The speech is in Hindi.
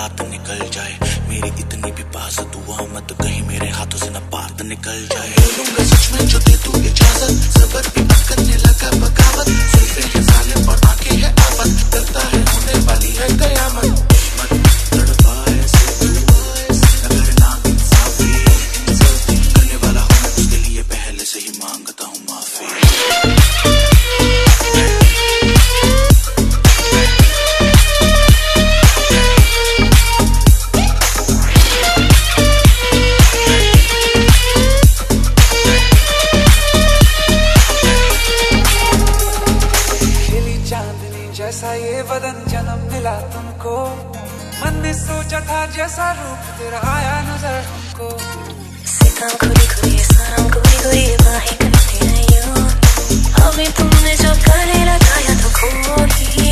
रात निकल जाए, मेरी इतनी भी पास दुआ मत कहीं मेरे हाथों से न बात निकल जाए। बोलूंगा सच में जो दे तू इजाजत, सबर भी मत करने लगा बगावत, जुल्फे है जालिम और आंखें है आफत, डरता है होने वाली है कयामत। मत तड़पा ऐसे अगर ना इंसाफी करने वाला हूँ मैं उसके लिए पहले से ही मांगता हूँ माफी। जैसा ये बदन जन्म मिला तुमको, मन ने सोचा था जैसा रूप तेरा आया नजर हमको। सितम खुली खुली सनम खुली खुली बाहें करते हैं यूं, हमें तुमने जो गले लगाया तो खो ही